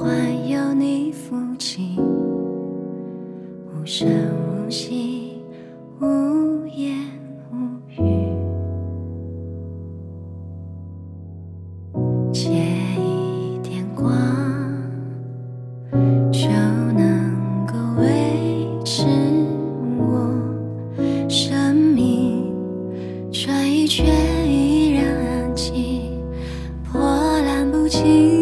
环有你附近，无声无息，无言无语。借一点光，就能够维持我生命。转一圈依然安静，波澜不惊。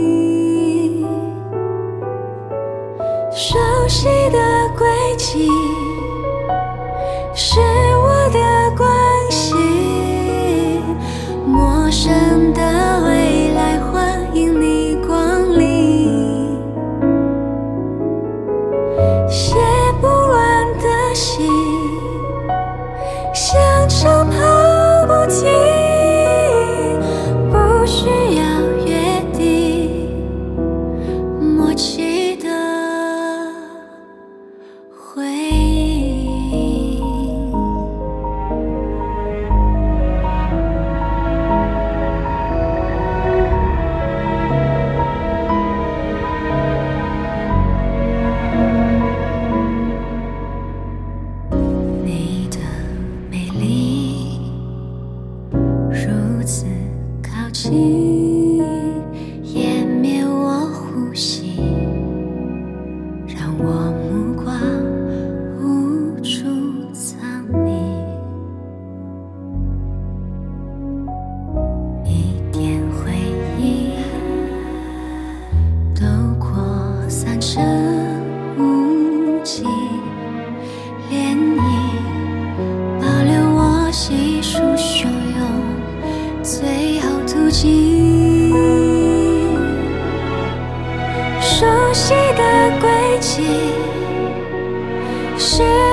熟悉的轨迹，是我的关系。陌生的未来，欢迎你光临。写不完的信，像长跑不停，不需要约定，默契的回应。你的美丽如此靠近，湮灭我呼吸，让我目光无处藏匿。一点回忆都扩散成无际涟漪，保留我细数汹涌最后途径。熟悉的轨迹，是